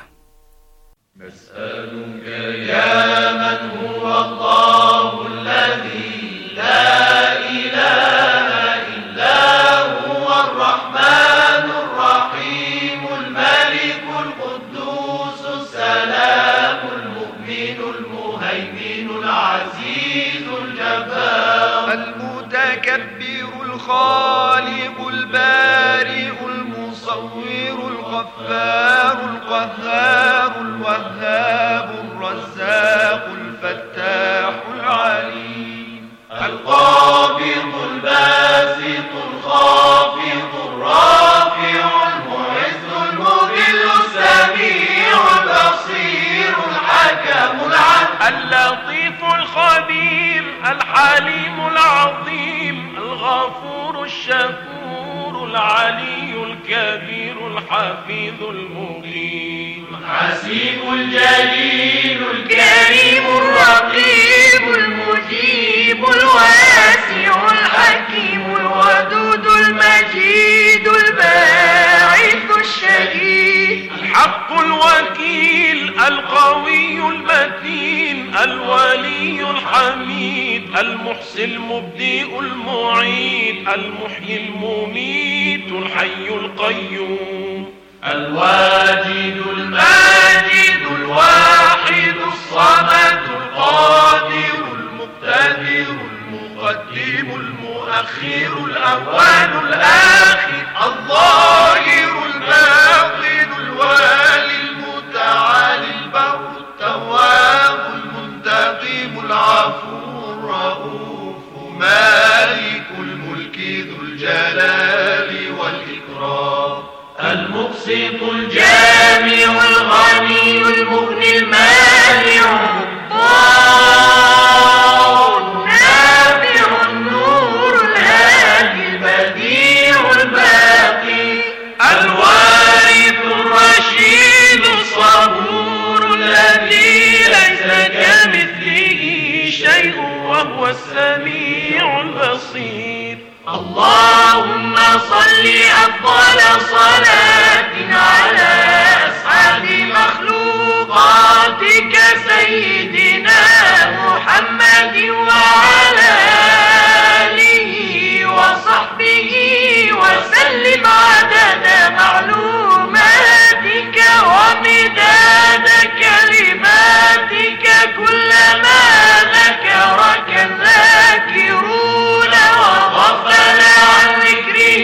نسألك يا من هو الله الذي لا إله إلا هو الرحمن الرحيم الملك القدوس السلام المؤمن المهيمن العزيز الجبار المتكبر الخالق البارئ المصور الغفار القهار الوهاب الرزاق الفتاح العليم القابض الباسط الخافض الرافع المعز المذل السميع البصير الحكم العدل اللطيف الخبير الحليم العظيم الغفور الشكور العلي الكبير الحفيظ المقيم الحسيب الجليل الكريم الرقيب المجيب الواسع الحكيم الودود المجيد الباعث الشهيد الحق الوكيل القوي المتين الولي الحميد المحصي المبدئ المعيد المحيي المميت الحي القيوم الواجد الماجد الواحد الصمد القادر المقتدر المقدم المؤخر الأول الآخر الظاهر الباطن الوالي المتعالي البر التواب المنتقم العفو الرؤوف مالك الملك ذو الجلال والإكرام المقسط الجامع الغني المغني المانع الضار النافع النور الهادي البديع مداد كلماتك كلما ذكرك ذاكرون وغفل عن ذكره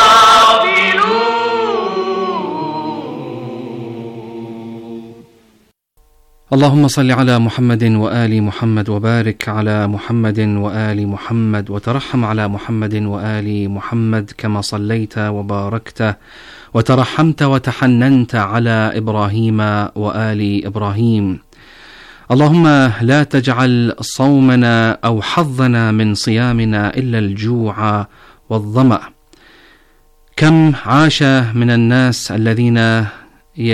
الغافلون. اللهم صل على محمد وآل محمد وبارك على محمد وآل محمد وترحم على محمد وآل محمد كما صليت وباركت وترحمت وتحننت على إبراهيم وآل إبراهيم. اللهم لا تجعل صومنا أو حظنا من صيامنا إلا الجوع والظمأ. كم عاش من الناس الذين ي...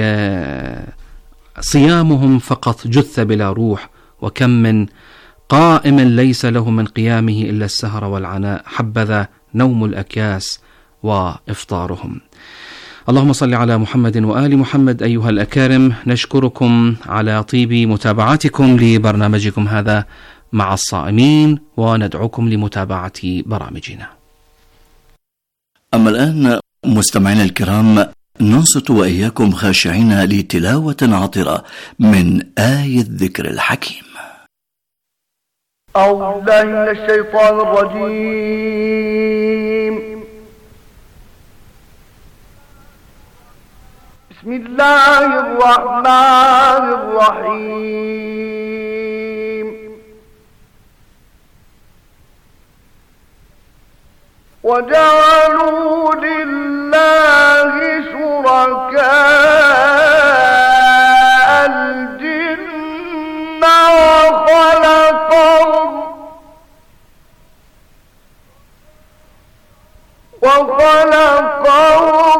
صيامهم فقط جثة بلا روح، وكم من قائم ليس له من قيامه إلا السهر والعناء، حبذا نوم الأكياس وإفطارهم. اللهم صل على محمد وآل محمد. أيها الأكارم، نشكركم على طيب متابعتكم لبرنامجكم هذا مع الصائمين، وندعوكم لمتابعة برامجنا. أما الآن مستمعينا الكرام، ننصت وإياكم خاشعين لتلاوة عطرة من آية الذكر الحكيم. أعوذ بالله من الشيطان الرجيم. بسم الله الرحمن الرحيم. وجعلوا لله شركاء الجن وخلقهم وخلقهم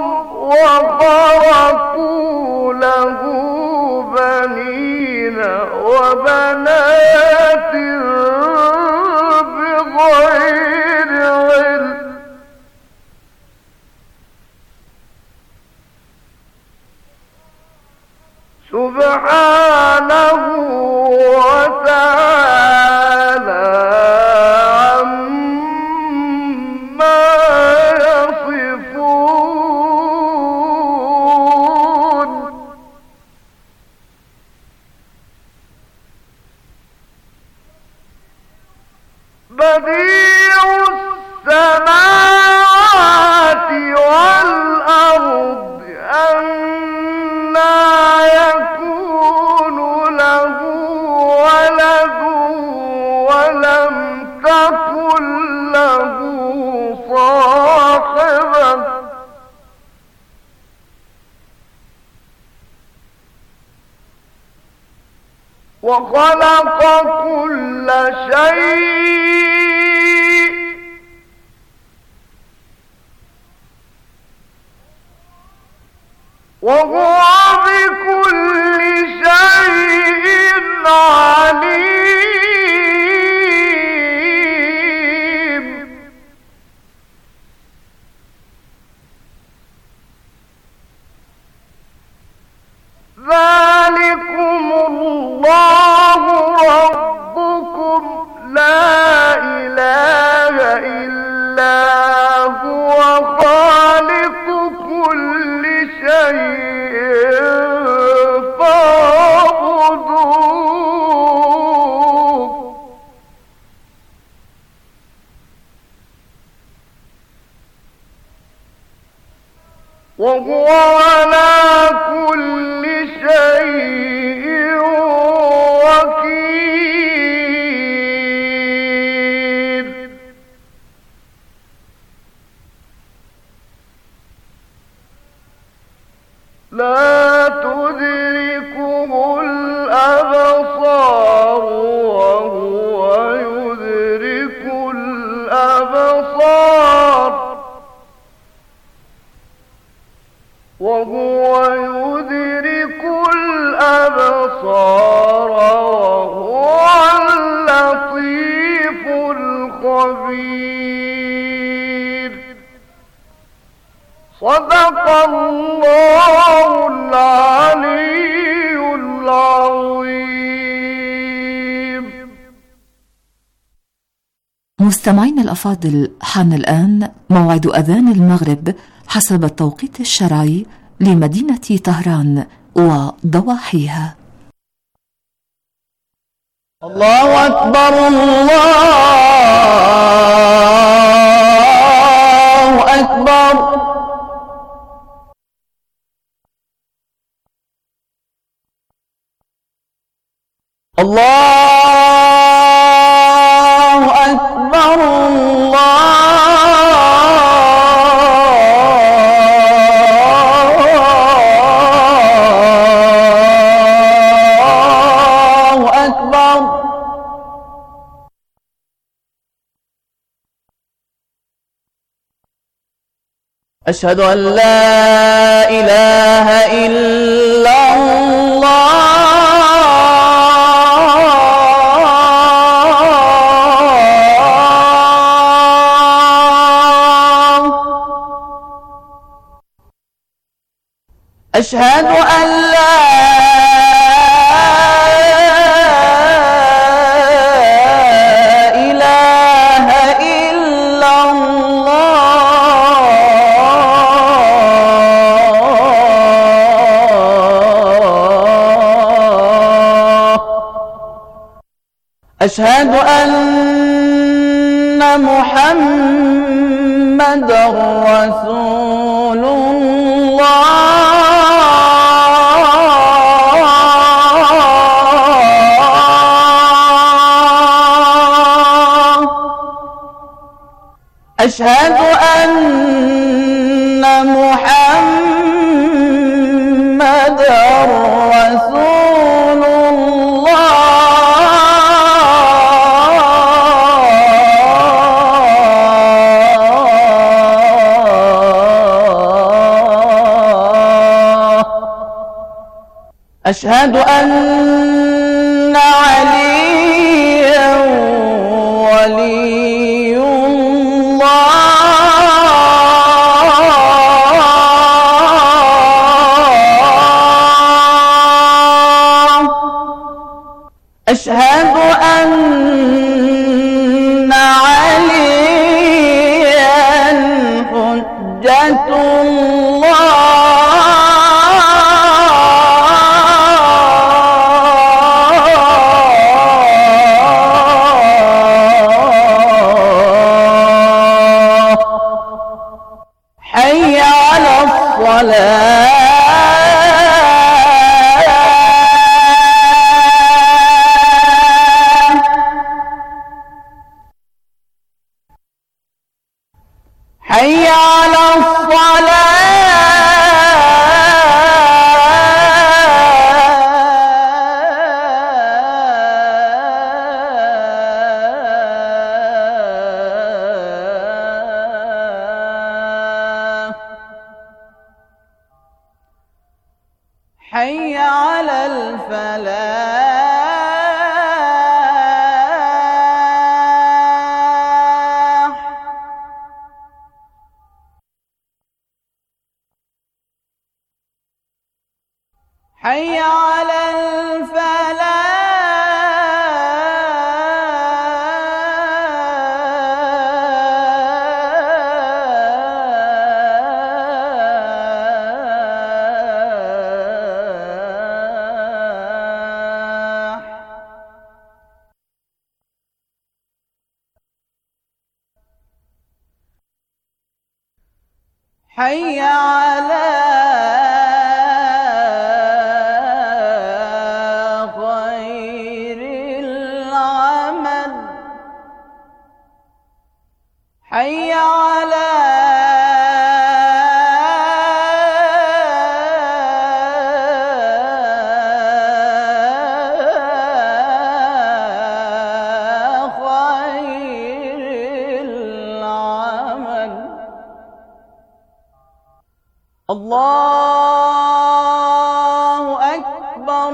وخرقوا له بنين وبنات بغير علم سبحانه وتعالى عما يصفون. بديع السماوات والأرض أنى يكون له ولد ولم تكن له صاحبة وخلق كل شيء وهو بكل شيء عليم. ذلكم الله ربكم لا إله إلا هو خالق كل شيء فاعبدوه. وهو على كل شيء وكيل. لا تدركه الأبصار وهو يدرك الأبصار وهو يدرك الأبصار وهو اللطيف الخبير. صدق الله العلي العظيم. مستمعين الأفاضل، حان الآن موعد أذان المغرب حسب التوقيت الشرعي لمدينة طهران وضواحيها. الله أكبر الله أكبر. الله أكبر الله أكبر. أشهد أن لا إله إلا الله. أشهد أن لا إله إلا الله. أشهد أن محمدًا رسول الله. أشهد أن محمدًا رسول الله. أشهد أن عليًا ولي أشهد أن عليا حجة الله. حي على الصلاة. حي على الصلاة. حي على الفلاح. حي على الفلاح. حي على خير العمل. حي على خير العمل. الله أكبر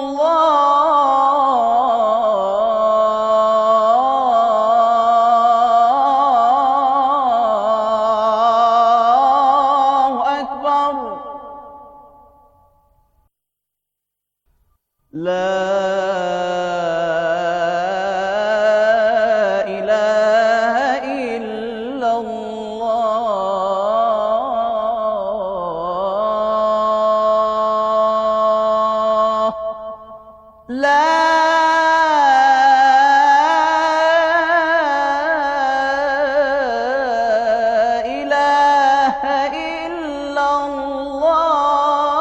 الله أكبر. لا إله إلا الله. إلا الله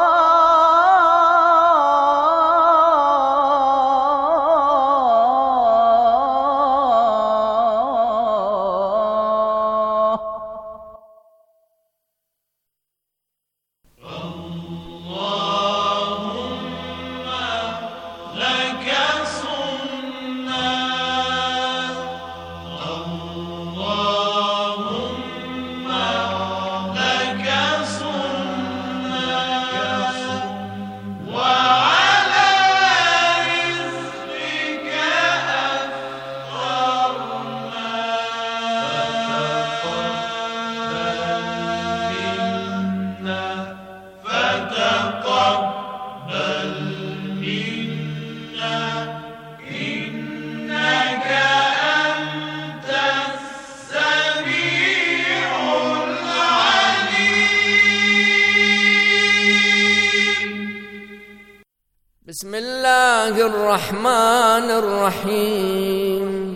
بسم الله الرحمن الرحيم.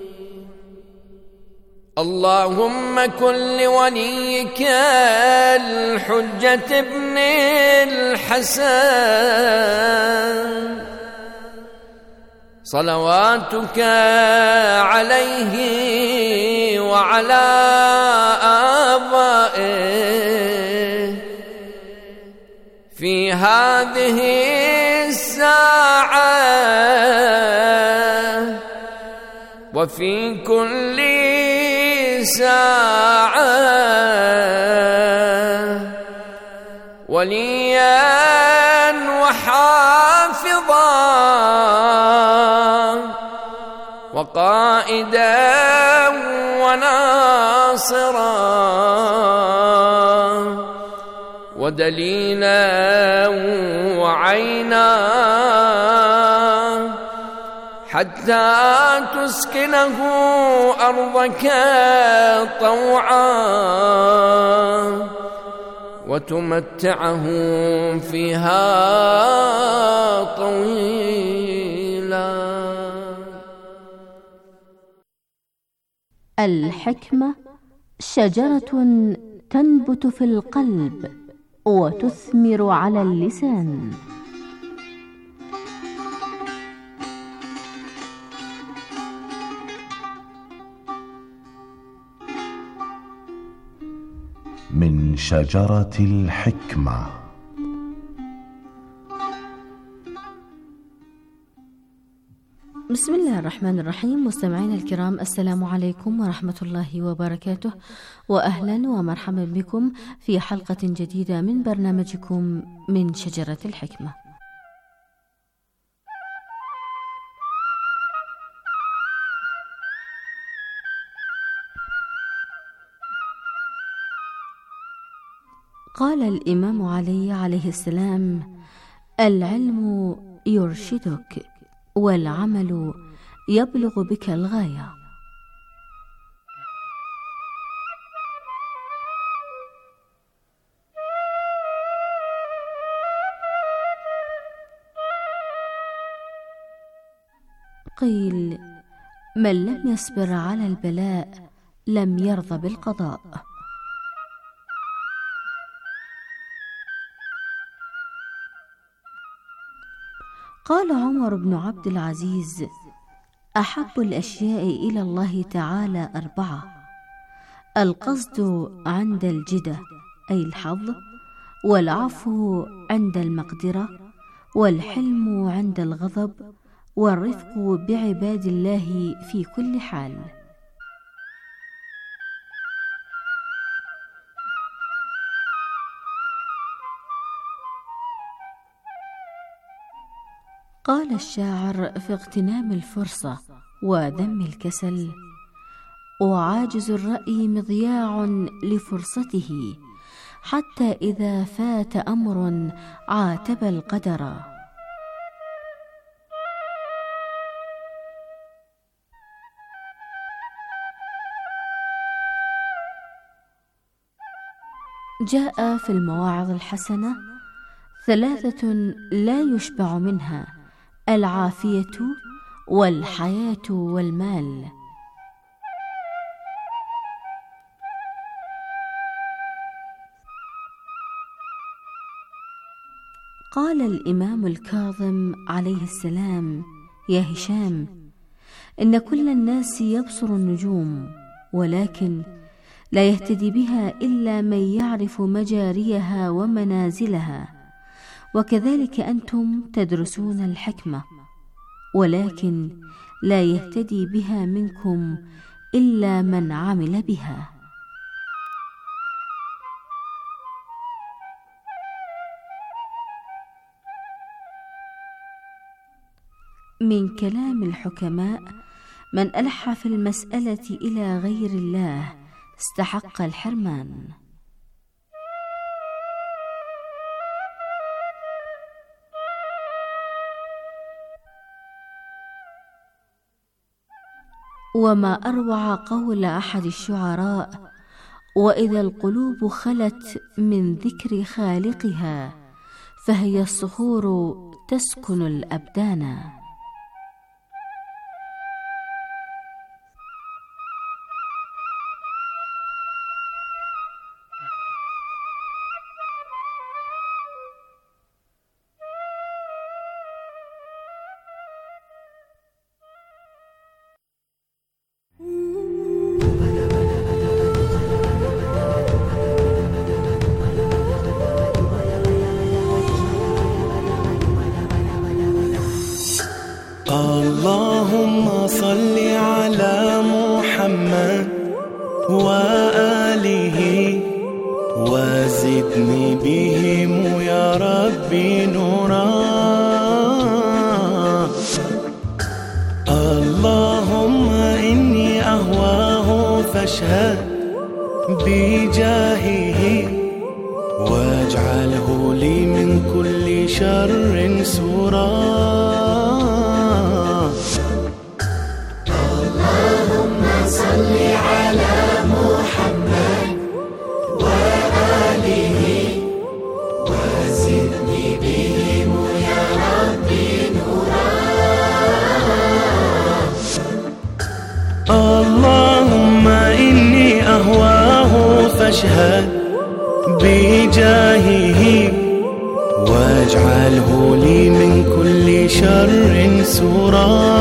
اللهم كن لوليك الحجة ابن الحسن صلواتك عليه وعلى آبائه في هذه الساعة وفي كل ساعة وليا وحافظا وقائدا وناصرا ودليلا وعينا حتى تسكنه أرضك طوعا وتمتعه فيها طويلا. الحكمة شجرة تنبت في القلب وتثمر على اللسان. من شجرة الحكمة. بسم الله الرحمن الرحيم. مستمعينا الكرام، السلام عليكم ورحمة الله وبركاته، وأهلا ومرحبا بكم في حلقة جديدة من برنامجكم من شجرة الحكمة. قال الإمام علي عليه السلام: العلم يرشدك والعمل يبلغ بك الغاية. قيل: من لم يصبر على البلاء لم يرضى بالقضاء. قال عمر بن عبد العزيز: أحب الأشياء إلى الله تعالى أربعة: القصد عند الجدة أي الحظ، والعفو عند المقدرة، والحلم عند الغضب، والرفق بعباد الله في كل حال. قال الشاعر في اغتنام الفرصة وذم الكسل: وعاجز الرأي مضياع لفرصته، حتى إذا فات أمر عاتب القدر. جاء في المواعظ الحسنة: ثلاثة لا يشبع منها: العافية والحياة والمال. قال الإمام الكاظم عليه السلام: يا هشام، إن كل الناس يبصر النجوم، ولكن لا يهتدي بها إلا من يعرف مجاريها ومنازلها، وكذلك أنتم تدرسون الحكمة، ولكن لا يهتدي بها منكم إلا من عمل بها. من كلام الحكماء: من ألح في المسألة إلى غير الله استحق الحرمان. وما أروع قول أحد الشعراء: وإذا القلوب خلت من ذكر خالقها فهي الصخور تسكن الأبدان. اللهم صل على محمد وآله وزدني بهم يا ربي نورا. اللهم إني أهواه فاشهد بجاهه واجعله لي من كل شر سورا. صل على محمد وآله وزدني بهم يا ربي نورا. اللهم إني أهواه فاشهد بجاهه واجعله لي من كل شر سورا.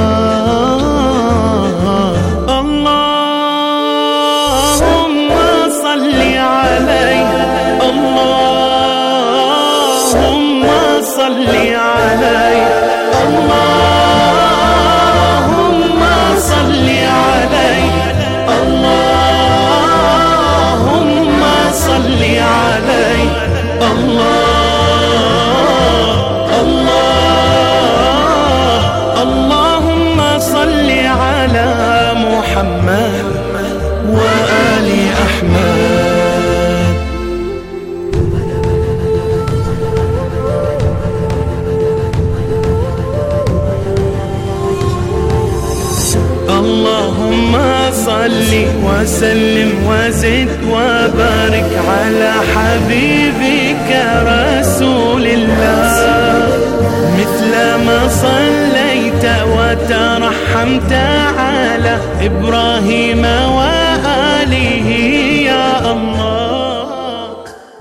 وسلم وزد وبارك على حبيبك رسول الله، مثل ما صليت وترحمت على إبراهيم وآله يا الله.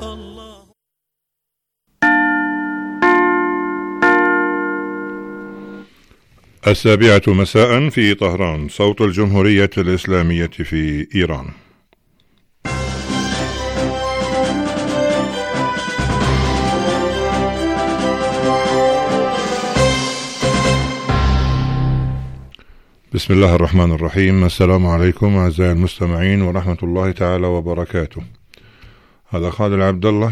السابعة مساء في طهران، صوت الجمهورية الإسلامية في إيران. بسم الله الرحمن الرحيم. السلام عليكم أعزائي المستمعين ورحمة الله تعالى وبركاته. هذا خالد عبد الله